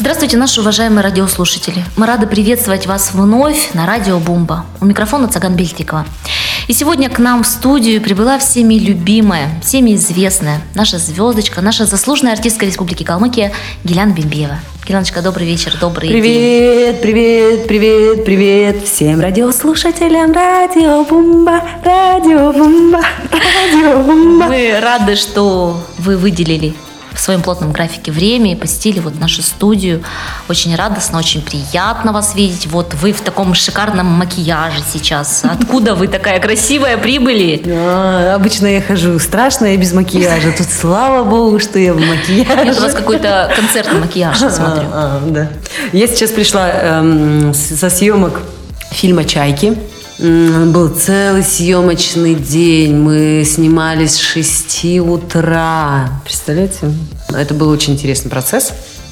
Здравствуйте, наши уважаемые радиослушатели. Мы рады приветствовать вас вновь на радио Бумба. У микрофона Цаган Бельтикова. И сегодня к нам в студию прибыла всеми любимая, всеми известная наша звездочка, наша заслуженная артистка Республики Калмыкия Гиляна Бимбиева. Гиляночка, добрый вечер, добрый день. Привет всем радиослушателям Радио Бумба, Радио Бумба, Радио Бумба. Мы рады, что вы выделили в своем плотном графике время и посетили вот нашу студию. Очень радостно, очень приятно вас видеть. Вот вы в таком шикарном макияже сейчас. Откуда вы такая красивая прибыли? Обычно я хожу страшная без макияжа. Тут слава богу, что я в макияже. Нет, у вас какой-то концертный макияж, я смотрю. Да. Я сейчас пришла со съемок фильма «Чайки». Был целый съемочный день. Мы снимались с 6 утра. Представляете? Это был очень интересный процесс,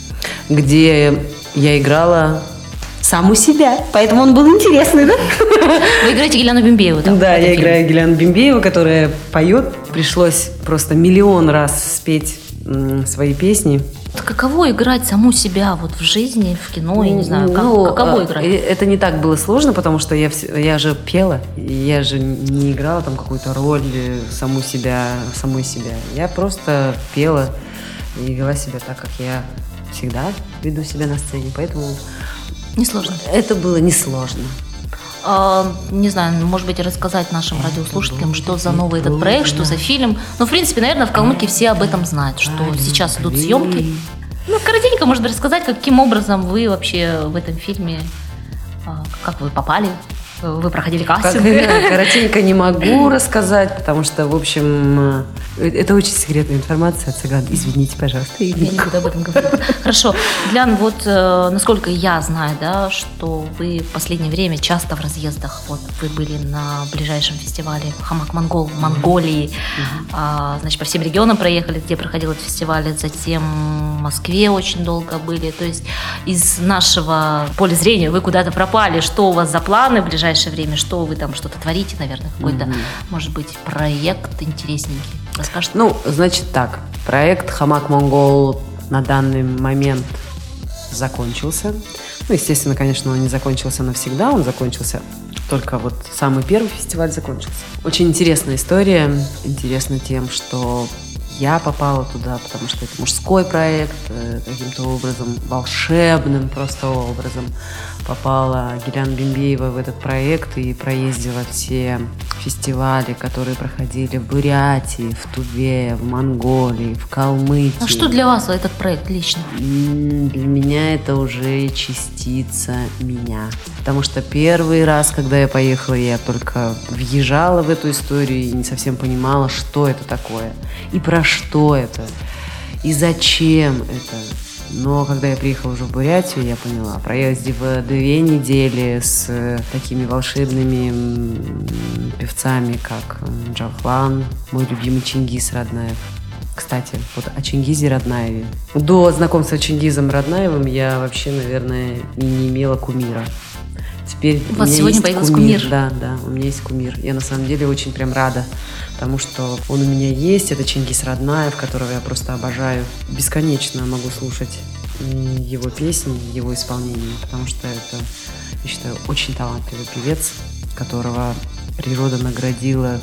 где я играла саму себя. Поэтому он был интересный, да? Вы играете Гиляну Бимбиеву, да? Да, я играю Гиляну Бимбиеву, которая поет. Пришлось просто миллион раз спеть свои песни. Каково играть саму себя вот в жизни, в кино, я не знаю, каково играть? Это не так было сложно, потому что я же пела, я же не играла там какую-то роль самой себя. Я просто пела и вела себя так, как я всегда веду себя на сцене, поэтому Несложно. это было несложно. Не знаю, может быть, рассказать нашим радиослушателям, что за новый этот проект, что за фильм. Ну, в принципе, наверное, в Калмыкии все об этом знают, что сейчас идут съемки. Ну, коротенько, может быть, рассказать, каким образом вы вообще в этом фильме, как вы попали, вы проходили кастинг. Коротенько не могу рассказать, потому что, в общем, это очень секретная информация, Цаган. Извините, пожалуйста. Я не буду об этом говорить. Хорошо. Гилян, вот насколько я знаю, да, что вы в последнее время часто в разъездах. Вот вы были на ближайшем фестивале Хамак Монгол в Монголии. Значит, по всем регионам проехали, где проходил этот фестиваль. Затем в Москве очень долго были. То есть из нашего поля зрения вы куда-то пропали. Что у вас за планы в ближайшее время? Что вы там что-то творите, наверное? Какой-то, может быть, проект интересненький? Расскажите. Ну, значит так. Проект Хамак Монгол на данный момент закончился. Ну, естественно, конечно, он не закончился навсегда. Он закончился только вот самый первый фестиваль закончился. Очень интересная история. Интересна тем, что я попала туда, потому что это мужской проект. Каким-то образом, волшебным просто образом попала Гиляна Бимбиева в этот проект и проездила все фестивали, которые проходили в Бурятии, в Туве, в Монголии, в Калмыкии. А что для вас этот проект лично? Для меня это уже частица меня. Потому что первый раз, когда я поехала, я только въезжала в эту историю и не совсем понимала, что это такое, и про что это, и зачем это. Но когда я приехала уже в Бурятию, я поняла, проездив 2 недели с такими волшебными певцами, как Джавлан, мой любимый Чингиз Раднаев. Кстати, вот о Чингизе Раднаеве. До знакомства с Чингизом Раднаевым я вообще, наверное, и не имела кумира. Теперь у вас сегодня появился кумир. Да, у меня есть кумир. Я на самом деле очень прям рада, потому что он у меня есть. Это Чингиз Раднаев, которого я просто обожаю. Бесконечно могу слушать его песни, его исполнение, потому что это, я считаю, очень талантливый певец, которого природа наградила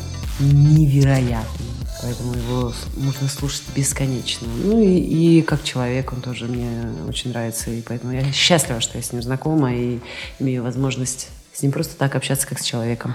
невероятно. Поэтому его можно слушать бесконечно. Ну и как человек он тоже мне очень нравится. И поэтому я счастлива, что я с ним знакома и имею возможность с ним просто так общаться, как с человеком.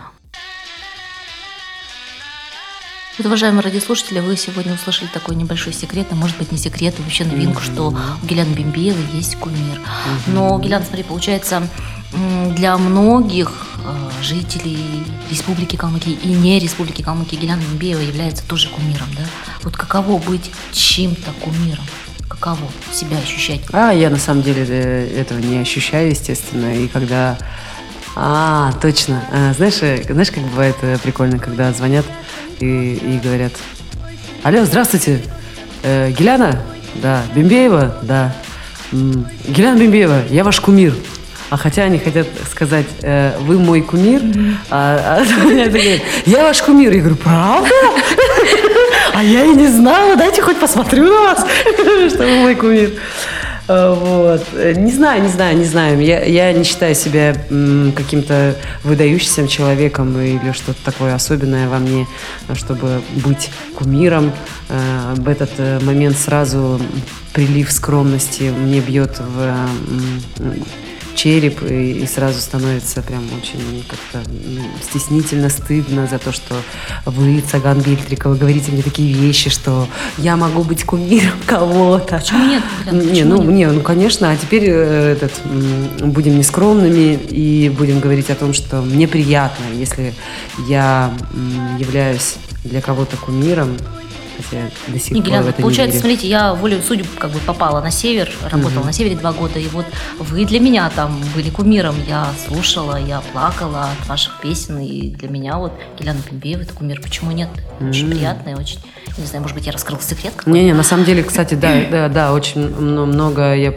Вот, уважаемые радиослушатели, вы сегодня услышали такой небольшой секрет, а может быть не секрет, а вообще новинку, что у Гиляны Бимбиевой есть кумир. Но, Гилян, смотри, получается, для многих жителей Республики Калмыкия и не Республики Калмыкия Гиляна Бимбиева является тоже кумиром, да? Вот каково быть чьим-то кумиром? Каково себя ощущать? Я на самом деле этого не ощущаю, естественно, и когда... Точно. Знаешь, как бывает прикольно, когда звонят и говорят: алло, здравствуйте, Гиляна? Да. Бимбиева? Да. Гиляна Бимбиева, я ваш кумир. А хотя они хотят сказать: вы мой кумир, звонят и говорят: я ваш кумир. Я говорю: правда? А я и не знала, дайте хоть посмотрю на вас, что вы мой кумир. Вот. Не знаю. Я не считаю себя каким-то выдающимся человеком или что-то такое особенное во мне, чтобы быть кумиром. В этот момент сразу прилив скромности мне бьет в череп, и сразу становится прям очень как-то стеснительно, стыдно за то, что вы, Цаган Бельтрикова, говорите мне такие вещи, что я могу быть кумиром кого-то. Почему нет? Конечно. А теперь будем нескромными и будем говорить о том, что мне приятно, если я являюсь для кого-то кумиром. Хотя до сих пор в это получается, не верю. смотрите, я волею судеб как бы попала на север, работала на севере 2 года, и вот вы для меня там были кумиром, я слушала, я плакала от ваших песен, и для меня вот Гиляна Бимбиева это кумир, почему нет? Очень приятно и очень, не знаю, может быть, я раскрыла секрет какой-то? Не, на самом деле, кстати, да, очень много я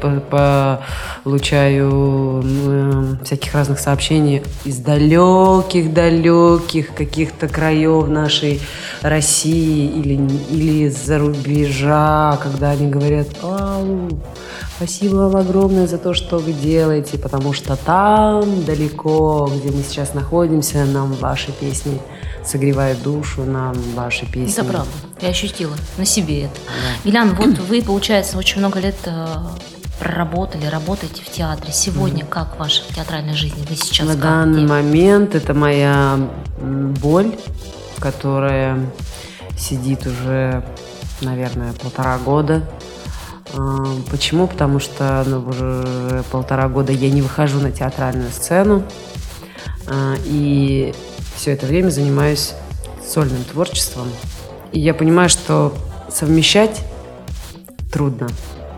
получаю всяких разных сообщений из далеких каких-то краев нашей России или из-за рубежа, когда они говорят: «Ау, спасибо вам огромное за то, что вы делаете, потому что там, далеко, где мы сейчас находимся, нам ваши песни согревают душу, нам ваши песни». Это правда, я ощутила на себе это. Да. Гилян, вот вы, получается, очень много лет работаете в театре. Сегодня как ваша театральная жизнь? Вы сейчас на данный момент это моя боль, которая сидит уже, наверное, 1,5 года. Почему? Потому что уже 1,5 года я не выхожу на театральную сцену, и все это время занимаюсь сольным творчеством. И я понимаю, что совмещать трудно,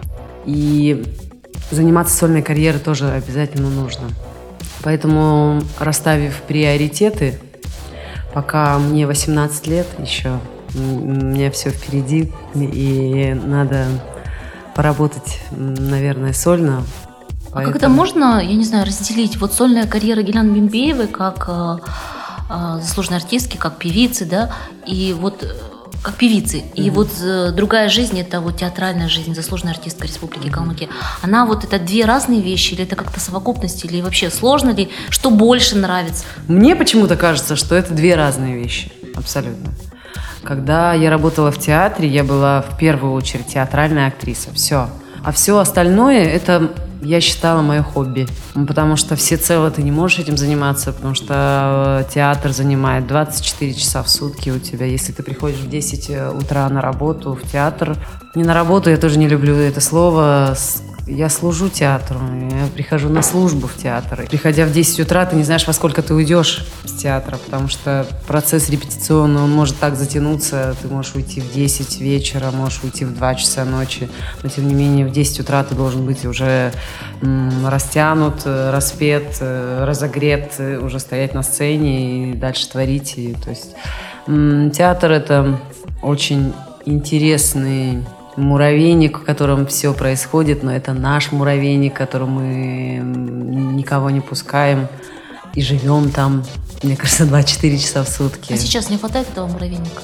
и заниматься сольной карьерой тоже обязательно нужно. Поэтому, расставив приоритеты, пока мне 18 лет еще, у меня все впереди, и надо поработать, наверное, сольно. А как это можно, я не знаю, разделить? Вот сольная карьера Гиляны Бимбиевой как заслуженной артистки, как певицы, да, и вот как певицы. И вот другая жизнь, это вот театральная жизнь, заслуженная артистка Республики Калмыкия. Она вот это 2 разные вещи, или это как-то совокупность, или вообще сложно ли? Что больше нравится? Мне почему-то кажется, что это 2 разные вещи. Абсолютно. Когда я работала в театре, я была в первую очередь театральная актриса. Все. А все остальное, это, я считала, мое хобби. Потому что всецело ты не можешь этим заниматься, потому что театр занимает 24 часа в сутки у тебя. Если ты приходишь в 10 утра на работу, в театр, не на работу, я тоже не люблю это слово, я служу театру, я прихожу на службу в театр. Приходя в 10 утра, ты не знаешь, во сколько ты уйдешь с театра, потому что процесс репетиционный, он может так затянуться, ты можешь уйти в 10 вечера, можешь уйти в 2 часа ночи, но тем не менее в 10 утра ты должен быть уже растянут, распет, разогрет, уже стоять на сцене и дальше творить. И, то есть театр — это очень интересный муравейник, в котором все происходит, но это наш муравейник, в котором мы никого не пускаем и живем там, мне кажется, 24 часа в сутки. А сейчас не хватает этого муравейника?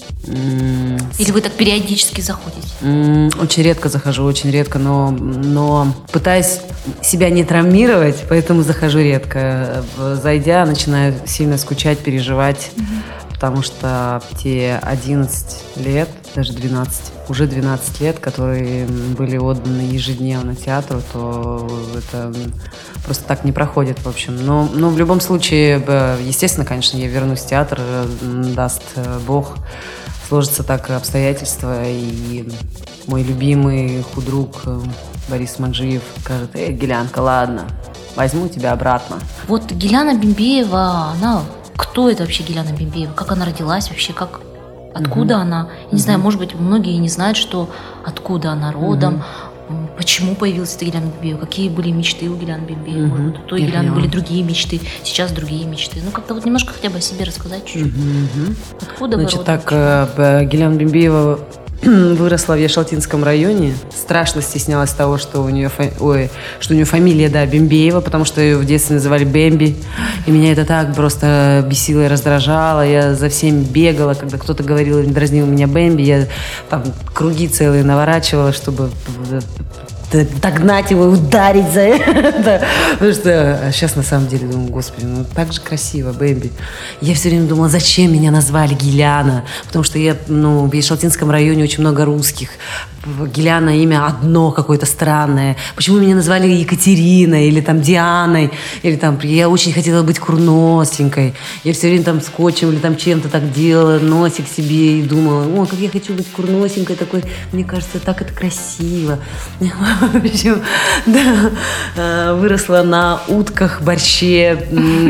Или вы так периодически заходите? Очень редко захожу, очень редко, но пытаюсь себя не травмировать, поэтому захожу редко. Зайдя, начинаю сильно скучать, переживать, потому что те 11 лет, даже 12, уже 12 лет, которые были отданы ежедневно театру, то это просто так не проходит, в общем. Но в любом случае, естественно, конечно, я вернусь в театр, даст Бог, сложатся так обстоятельства, и мой любимый худрук Борис Манджиев скажет: Гилянка, ладно, возьму тебя обратно. Вот Гиляна Бимбиева, она... Кто это вообще Гиляна Бимбиева? Как она родилась вообще? Откуда она? Я не знаю, может быть, многие не знают, что откуда она родом, почему появилась эта Гиляна Бимбиева, какие были мечты у Гиляны Бимбиевой. Может быть, у той Гиляны были другие мечты, сейчас другие мечты. Ну, как-то вот немножко хотя бы о себе рассказать чуть-чуть. Откуда вы родом? Значит, так, Гиляна Бимбиева выросла в Яшалтинском районе. Страшно стеснялась того, что у нее фамилия, да, Бимбиева, потому что ее в детстве называли Бэмби. И меня это так просто бесило и раздражало. Я за всеми бегала, когда кто-то говорил, дразнил меня Бэмби. Я там круги целые наворачивала, чтобы догнать его и ударить за это. Потому что сейчас на самом деле думаю, господи, ну так же красиво, Бэмби. Я все время думала, зачем меня назвали Гиляна? Потому что в Ешалтинском районе очень много русских. Гиляна имя одно какое-то странное. Почему меня назвали Екатериной или там Дианой? Или там, я очень хотела быть курносенькой. Я все время там скотчем или там чем-то так делала, носик себе и думала, о, как я хочу быть курносенькой такой. Мне кажется, так это красиво. В общем, да, выросла на утках, борще.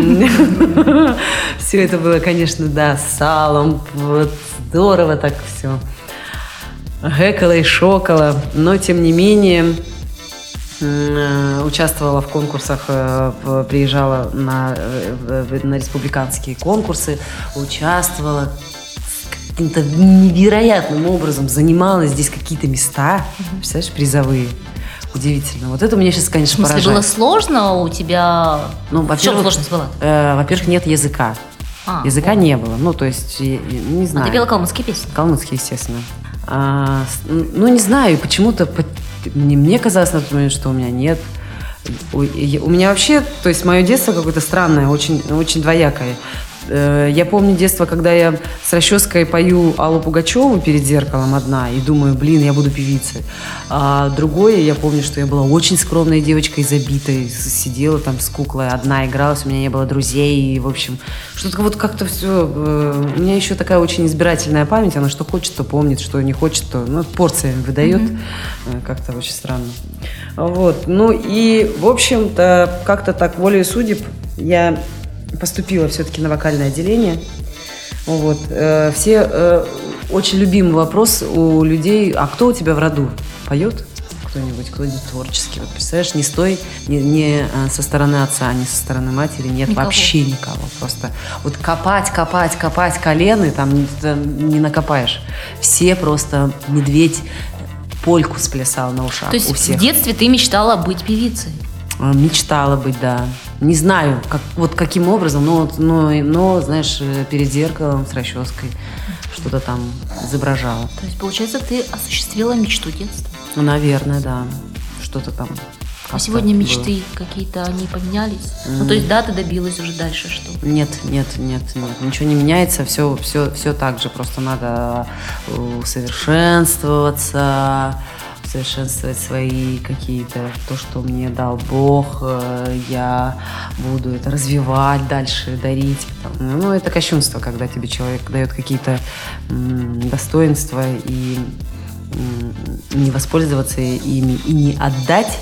Все это было, конечно, да, с салом. Вот здорово так все. Гэкала и шокала, но тем не менее участвовала в конкурсах, приезжала на республиканские конкурсы, участвовала каким-то невероятным образом, занимала здесь какие-то места, представляешь, призовые. Удивительно. Вот это у меня сейчас, конечно, поражает. В смысле, было сложно у тебя? В чем сложность была? Во-первых, нет языка. Языка не было. Ну, то есть, не знаю. А ты пела калмыцкие песни? Калмыцкие, естественно. Не знаю, почему-то мне казалось на тот момент, что у меня нет. У меня вообще, то есть мое детство какое-то странное, очень, очень двоякое. Я помню детство, когда я с расческой пою Аллу Пугачеву перед зеркалом одна и думаю, блин, я буду певицей. А другое, я помню, что я была очень скромной девочкой, забитой, сидела там с куклой одна, игралась, у меня не было друзей, и, в общем, что-то вот как-то все... У меня еще такая очень избирательная память, она что хочет, то помнит, что не хочет, то порциями выдает. Как-то очень странно. Вот. И, в общем-то, как-то так волею судеб я поступила все-таки на вокальное отделение. Вот. Все очень любимый вопрос у людей, а кто у тебя в роду поет? Кто-нибудь, кто-нибудь творческий. Вот представляешь, не со стороны отца, не со стороны матери, нет никого. Вообще никого. Просто вот копать колены, там не накопаешь. Все просто медведь польку сплясал на ушах. То есть у всех. В детстве ты мечтала быть певицей? Мечтала быть, да. Не знаю, каким образом, но, знаешь, перед зеркалом с расческой что-то там изображала. То есть, получается, ты осуществила мечту детства? Наверное, да. Что-то там. А сегодня мечты какие-то, они поменялись? То есть, да, ты добилась уже дальше, что? Нет. Ничего не меняется, все так же. Просто надо усовершенствоваться, совершенствовать свои какие-то, то, что мне дал Бог, я буду это развивать дальше, дарить. Это кощунство, когда тебе человек дает какие-то достоинства и не воспользоваться ими и не отдать,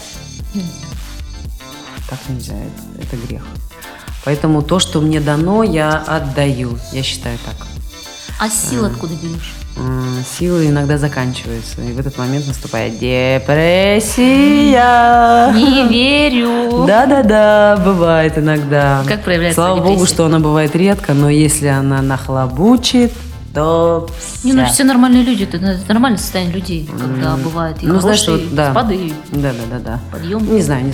так нельзя, это грех. Поэтому то, что мне дано, я отдаю, я считаю так. А силы откуда берешь? Силы иногда заканчиваются, и в этот момент наступает депрессия. Не верю. Да, бывает иногда. Как проявляется Слава депрессия? Богу, что она бывает редко, но если она нахлобучит, то вся. Все нормальные люди, это нормальное состояние людей, когда бывает и хорошие спады, да. подъемы. Не знаю.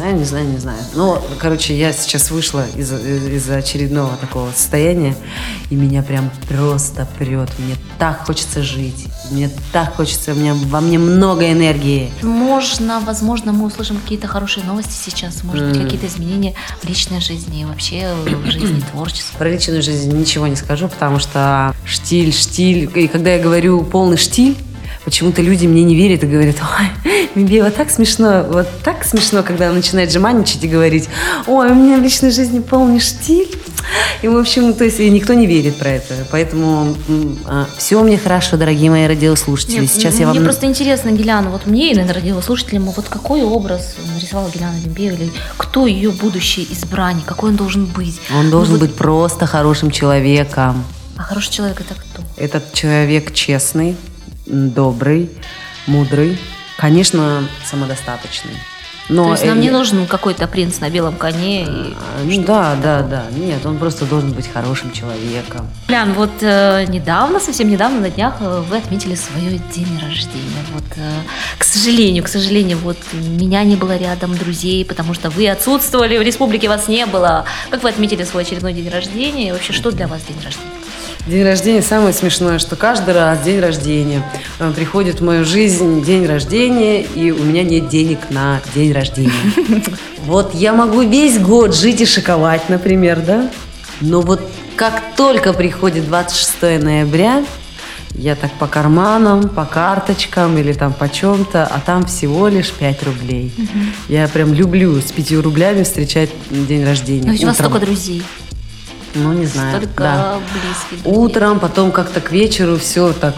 Я сейчас вышла из очередного такого состояния, и меня прям просто прет. Мне так хочется жить, во мне много энергии. Возможно, мы услышим какие-то хорошие новости сейчас, может быть, какие-то изменения в личной жизни и вообще в жизни творчества. Про личную жизнь ничего не скажу, потому что штиль. И когда я говорю полный штиль, почему-то люди мне не верят и говорят, ой, Мибеева, так смешно, когда начинает жеманничать и говорить, ой, у меня в личной жизни полный штиль. И, в общем, то есть никто не верит про это. Поэтому все у меня хорошо, дорогие мои радиослушатели. Сейчас я вам... Мне просто интересно, Гиляна, вот мне и, наверное, радиослушателям, вот какой образ нарисовала Гиляна Мибеева, или кто ее будущий избранник, какой он должен быть? Он должен быть просто хорошим человеком. А хороший человек это кто? Этот человек честный, добрый, мудрый, конечно, самодостаточный. Но то есть нам не нужен какой-то принц на белом коне? Да. Нет, он просто должен быть хорошим человеком. Лян, вот совсем недавно, на днях вы отметили свой день рождения. Вот, к сожалению, вот меня не было рядом, друзей, потому что вы отсутствовали, в республике вас не было. Как вы отметили свой очередной день рождения? И вообще, что для вас день рождения? День рождения самое смешное, что каждый раз день рождения приходит в мою жизнь день рождения, и у меня нет денег на день рождения. Вот я могу весь год жить и шиковать, например, да? Но вот как только приходит 26 ноября, я так по карманам, по карточкам или там по чем-то, а там всего лишь 5 рублей. Я прям люблю с 5 рублями встречать день рождения. Но ведь у вас столько друзей. Ну, не знаю. Столько Да. близких друзей. Утром, потом как-то к вечеру все так.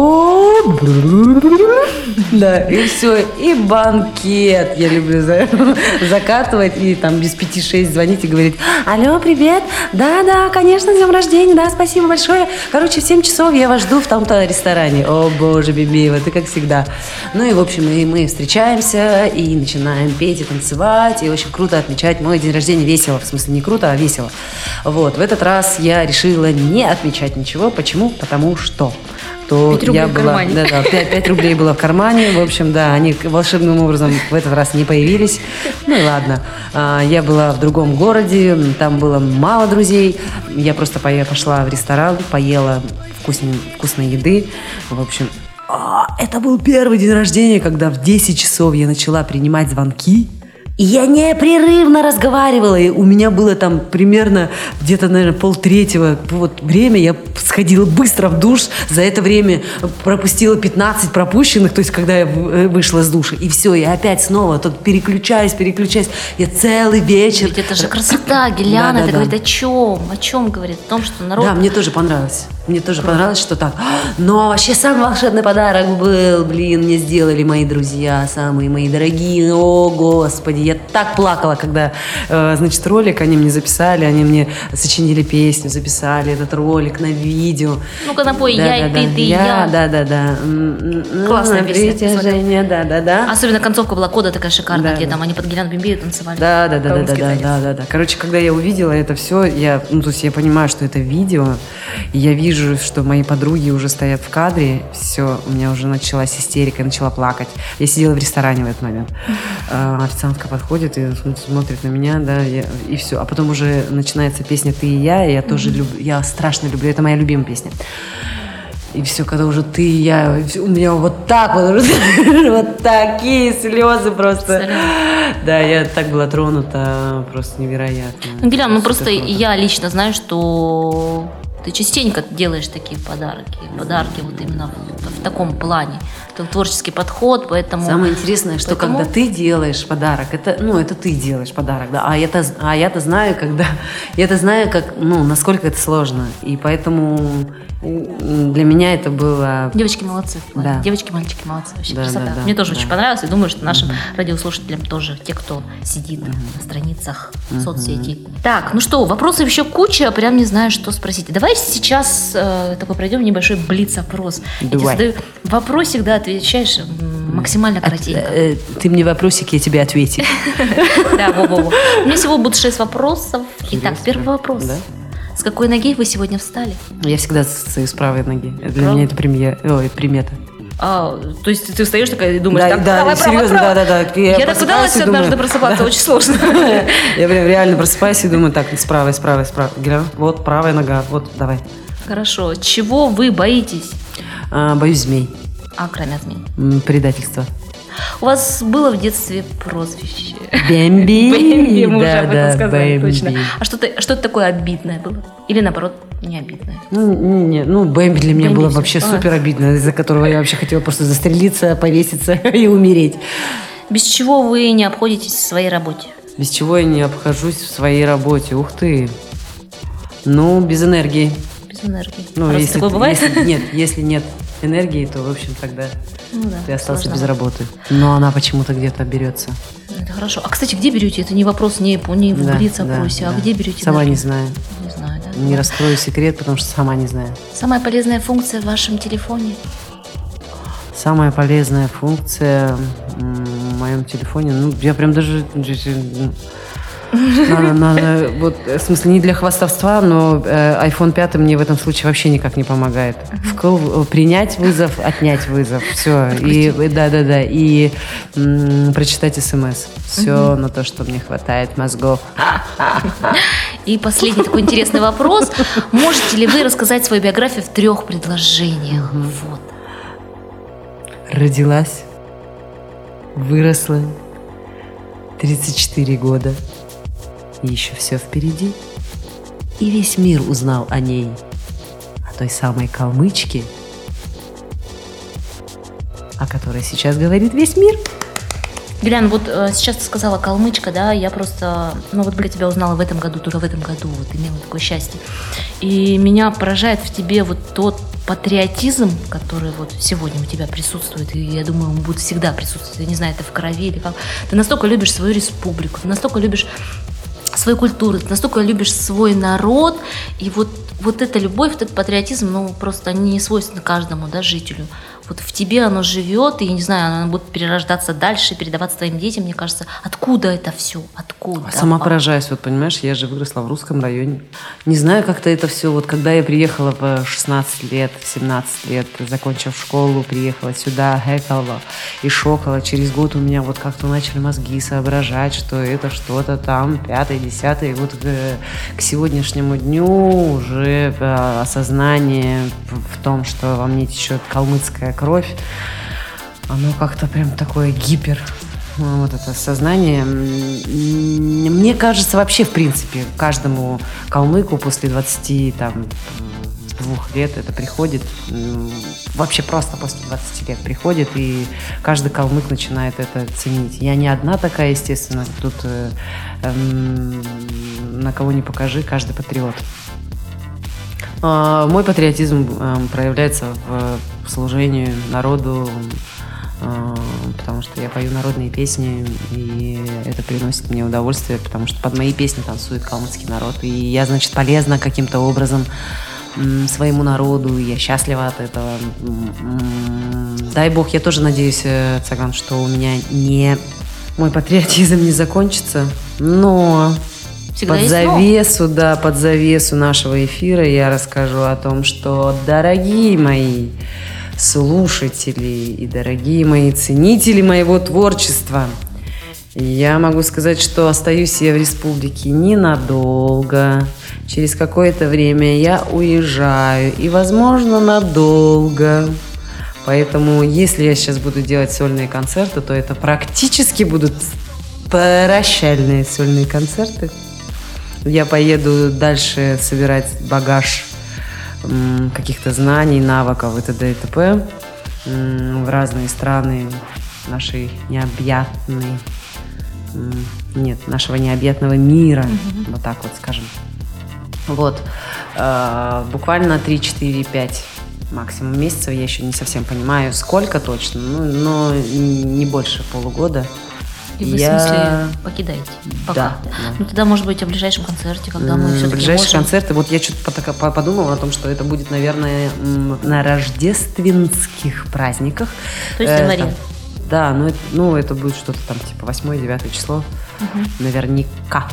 Да, и все. И банкет. Я люблю закатывать и там без 5-6 звонить и говорить: алло, привет. Да, конечно, с днем рождения. Да, спасибо большое. Короче, в 7 часов я вас жду в том-то ресторане. О, боже, Бибеева, ты как всегда. Ну и, в общем, мы встречаемся и начинаем петь и танцевать. И очень круто отмечать мой день рождения весело. В смысле, не круто, а весело. Вот. В этот раз я решила не отмечать ничего. Почему? Потому что 5 рублей в кармане. Да, 5 рублей было в кармане. В общем, да, они волшебным образом в этот раз не появились. Ну и ладно. Я была в другом городе, там было мало друзей. Я просто пошла в ресторан, поела вкусной еды. В общем, это был первый день рождения, когда в 10 часов я начала принимать звонки. И я непрерывно разговаривала, и у меня было там примерно где-то, наверное, 2:30 вот время, я сходила быстро в душ, за это время пропустила 15 пропущенных, то есть когда я вышла из душа, и все, и опять снова тут переключаюсь, я целый вечер. Ведь это же красота, Гиляна, это говорит о чем говорит? О том, что народ... Да, мне тоже понравилось. Мне тоже понравилось, что так. Но вообще самый волшебный подарок был, мне сделали мои друзья, самые мои дорогие. О, Господи, я так плакала, когда, значит, ролик они мне записали, они мне сочинили песню, записали этот ролик на видео. Ну-ка напой, я и ты, я. Да. Классная песня. Притяжение, да. Особенно концовка была кода такая шикарная, Да. где там они под Гиляну Бимбею танцевали. Да. Короче, когда я увидела это все, то есть я понимаю, что это видео, и я вижу, что мои подруги уже стоят в кадре, все, у меня уже началась истерика, я начала плакать. Я сидела в ресторане в этот момент. Официантка подходит и смотрит на меня, да, и все. А потом уже начинается песня «Ты и я», и я тоже люблю, я страшно люблю, это моя любимая песня. И все, когда уже ты и я, у меня вот так вот, вот такие слезы просто. Да, я так была тронута, просто невероятно. Гиляна, просто я лично знаю, что ты частенько делаешь такие подарки вот именно в таком плане. Это творческий подход, поэтому... Самое интересное, что когда ты делаешь подарок, это ты делаешь подарок, да, а я-то знаю, насколько это сложно, и поэтому для меня это было... Девочки молодцы, да. Девочки, мальчики молодцы, вообще да, красота. Да, Мне тоже очень понравилось, и думаю, что нашим радиослушателям тоже, те, кто сидит на страницах соцсетей. Так, ну что, вопросов еще куча, прям не знаю, что спросить. Давай сейчас такой пройдем небольшой блиц-опрос. Я тебе задаю вопросик, да, отвечаешь максимально коротенько. Ты мне вопросик, я тебе ответил. Да, во-во-во. У меня всего будет 6 вопросов. Итак, первый вопрос. С какой ноги вы сегодня встали? Я всегда стою с правой ноги. Для меня это примета. То есть ты встаешь такая и думаешь, так, да, серьезно, да. Я так пыталась однажды просыпаться, очень сложно. Я прям реально просыпаюсь и думаю, так, справа. Вот правая нога, вот, давай. Хорошо. Чего вы боитесь? Боюсь змей. А кроме змей? Предательство. У вас было в детстве прозвище? Бэмби. Бэмби, мы уже об этом сказали, Бэмби. точно. А что-то такое обидное было? Или наоборот, не обидное? Бэмби для меня Бэмби было всё. вообще супер обидно, из-за которого я вообще хотела просто застрелиться, повеситься и умереть. Без чего вы не обходитесь в своей работе? Без чего я не обхожусь в своей работе? Ух ты! Без энергии. Без энергии. Если такое бывает? Если нет энергии, то, в общем, тогда ты остался сложно. без работы. Но она почему-то где-то берется. Это хорошо. А, кстати, где берете? Это не вопрос не в блиц-опросе, а где берете? Сама энергию? не знаю. Не знаю, да? Не раскрою секрет, потому что сама не знаю. Самая полезная функция в вашем телефоне? Самая полезная функция в моем телефоне, я прям даже... Надо, вот, в смысле, не для хвастовства, но iPhone 5 мне в этом случае вообще никак не помогает. Принять вызов, отнять вызов. Все. И прочитать смс. Все на то, что мне хватает мозгов. И последний такой интересный вопрос. Можете ли вы рассказать свою биографию в 3 предложениях? Вот. Родилась, выросла, 34 года. И еще все впереди. И весь мир узнал о ней. О той самой калмычке, о которой сейчас говорит весь мир. Юлиан, вот сейчас ты сказала калмычка, да, я просто, для тебя узнала в этом году, только в этом году, вот имела такое счастье. И меня поражает в тебе вот тот патриотизм, который вот сегодня у тебя присутствует, и я думаю, он будет всегда присутствовать, я не знаю, это в крови или как. Ты настолько любишь свою республику, ты настолько любишь свою культуру, ты настолько любишь свой народ, и вот эта любовь, этот патриотизм, просто не свойственно каждому, да, жителю. Вот в тебе оно живет, и, я не знаю, оно будет перерождаться дальше, передаваться твоим детям, мне кажется. Откуда это все? Откуда? Сама поражаюсь, вот понимаешь, я же выросла в русском районе. Не знаю, как-то это все, вот когда я приехала в 16 лет, в 17 лет, закончив школу, приехала сюда, гэкала и шокала. Через год у меня вот как-то начали мозги соображать, что это что-то там, 5-й, 10-й. Вот к сегодняшнему дню уже осознание в том, что во мне течет калмыцкая кровь, оно как-то прям такое вот это сознание. Мне кажется, вообще, в принципе, каждому калмыку после 22 лет это приходит, вообще просто после 20 лет приходит, и каждый калмык начинает это ценить. Я не одна такая, естественно, тут на кого не покажи, каждый патриот. Мой патриотизм проявляется в служении народу, потому что я пою народные песни, и это приносит мне удовольствие, потому что под мои песни танцует калмыцкий народ, и я, значит, полезна каким-то образом своему народу, и я счастлива от этого. Дай бог, я тоже надеюсь, Цаган, что у меня мой патриотизм не закончится, но... Под завесу нашего эфира я расскажу о том, что, дорогие мои слушатели и дорогие мои ценители моего творчества, я могу сказать, что остаюсь я в республике ненадолго. Через какое-то время я уезжаю, и, возможно, надолго. Поэтому, если я сейчас буду делать сольные концерты, то это практически будут прощальные сольные концерты. Я поеду дальше собирать багаж каких-то знаний, навыков и т.д. и т.п. В разные страны нашего необъятного мира, вот так вот скажем. Вот. Буквально 3, 4, 5 максимум месяцев, я еще не совсем понимаю, сколько точно, но не больше полугода. И вы, в смысле, покидаете? Пока. Да. Тогда, может быть, о ближайшем концерте, когда мы все-таки ближайшие концерты, вот я что-то подумала о том, что это будет, наверное, на рождественских праздниках. То есть в январе? Да, это будет что-то там типа 8-9 число, наверняка.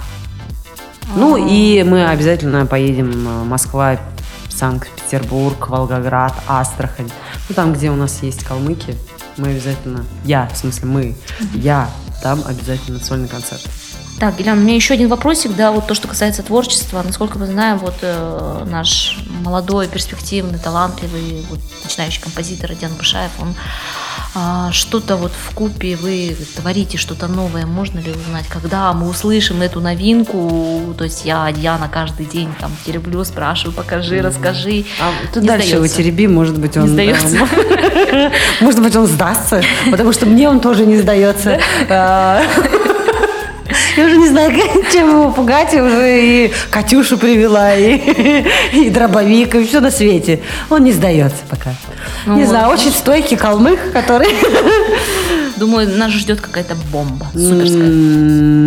И мы обязательно поедем в Москва, Санкт-Петербург, Волгоград, Астрахань. Там, где у нас есть калмыки, мы обязательно, я там обязательно сольный концерт. Так, Юлиан, у меня еще один вопросик, да, вот то, что касается творчества. Насколько мы знаем, вот наш молодой, перспективный, талантливый, начинающий композитор Адиан Бышаев, он что-то вкупе вы творите, что-то новое. Можно ли узнать, когда мы услышим эту новинку? То есть я Диана каждый день там тереблю, спрашиваю, покажи, расскажи. Ты дальше его тереби, может быть, он... Не сдается. Может быть, он сдастся, потому что мне он тоже не сдается. Я уже не знаю, чем его пугать. Я уже и Катюшу привела, и дробовик, и все на свете. Он не сдается пока. Не знаю, очень стойкий калмык, который... Думаю, нас ждет какая-то бомба суперская.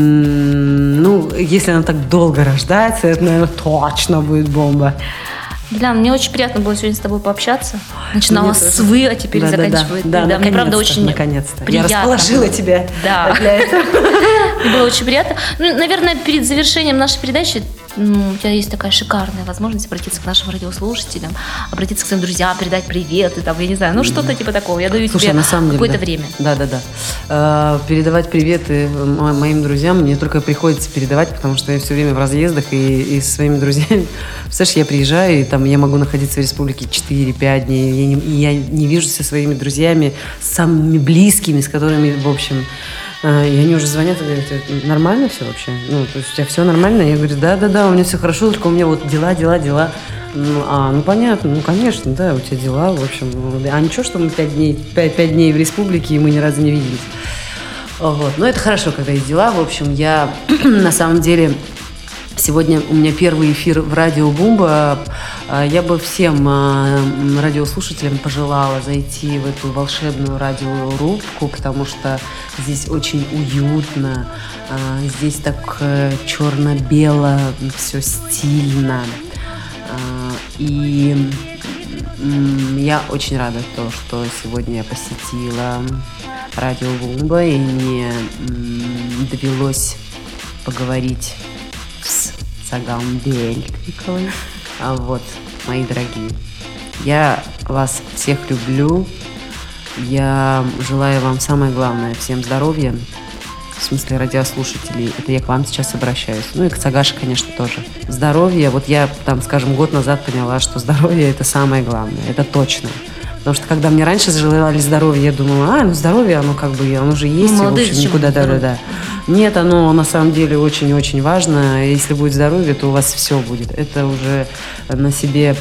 Если она так долго рождается, это, наверное, точно будет бомба. Гилян, мне очень приятно было сегодня с тобой пообщаться. Начинала Мне с тоже. «вы», а теперь заканчивает. Да, мне правда очень наконец-то. приятно. Я расположила тебя для этого. Мне было очень приятно. Ну, наверное, перед завершением нашей передачи у тебя есть такая шикарная возможность обратиться к нашим радиослушателям, обратиться к своим друзьям, передать привет, и там, я не знаю, ну что-то типа такого. Я даю тебе на самом деле, какое-то время. Да. Передавать приветы моим друзьям мне только приходится передавать, потому что я все время в разъездах и со своими друзьями. Представляешь, я приезжаю, и там я могу находиться в республике 4-5 дней, и я не вижусь со своими друзьями, самыми близкими, с которыми, в общем... И они уже звонят и говорят: нормально все вообще? Ну, то есть у тебя все нормально? Я говорю: да, у меня все хорошо, только у меня вот дела. Ну понятно, ну конечно, да, у тебя дела, в общем. А ничего, что мы 5 дней в республике, и мы ни разу не виделись. Вот. Но это хорошо, когда есть дела. В общем, я на самом деле... Сегодня у меня первый эфир в Радио Бумба. Я бы всем радиослушателям пожелала зайти в эту волшебную радиорубку, потому что здесь очень уютно, здесь так черно-бело, все стильно. И я очень рада, что сегодня я посетила Радио Бумба, и мне довелось поговорить с Саган Бельтиковой. Вот, мои дорогие, я вас всех люблю. Я желаю вам самое главное, всем здоровья. В смысле радиослушателей. Это я к вам сейчас обращаюсь. Ну и к Сагаше, конечно, тоже. Здоровье. Вот я, там, скажем, год назад поняла, что здоровье – это самое главное. Это точно. Потому что когда мне раньше желали здоровья, я думала: ну здоровье, оно как бы, оно же есть, в общем, никуда, да. Нет, оно на самом деле очень-очень важно. Если будет здоровье, то у вас все будет. Это уже на себе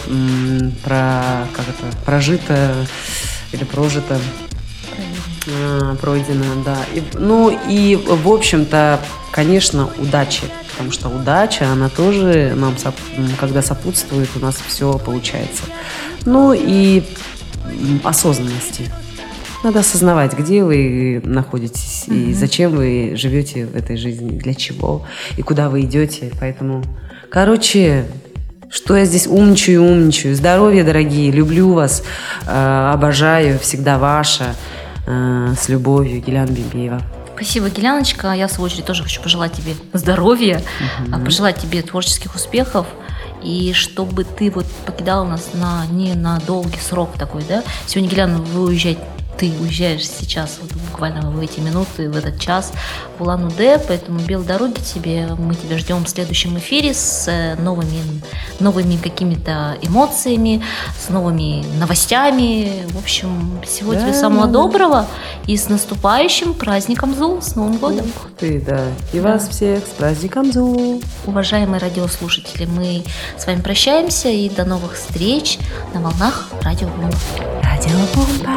прожито или прожито. Пройдено, да. И, в общем-то, конечно, удачи. Потому что удача, она тоже нам, когда сопутствует, у нас все получается. Ну и осознанности. Надо осознавать, где вы находитесь и зачем вы живете в этой жизни, для чего и куда вы идете. Поэтому, что я здесь умничаю. Здоровья, дорогие, люблю вас, обожаю, всегда ваша. С любовью, Гилян Бибиева. Спасибо, Гиляночка. Я, в свою очередь, тоже хочу пожелать тебе здоровья, пожелать тебе творческих успехов, и чтобы ты вот покидал нас не на долгий срок такой, да. Сегодня, Гилян, ты уезжаешь сейчас, вот буквально в эти минуты, в этот час в Улан-Удэ, поэтому белой дороги тебе, мы тебя ждем в следующем эфире с новыми какими-то эмоциями, с новыми новостями. В общем, всего тебе самого доброго, и с наступающим праздником ЗУ, с Новым годом. Ух ты, да. И вас всех с праздником ЗУ. Уважаемые радиослушатели, мы с вами прощаемся, и до новых встреч на волнах Радио Бумба. Радио Бумба.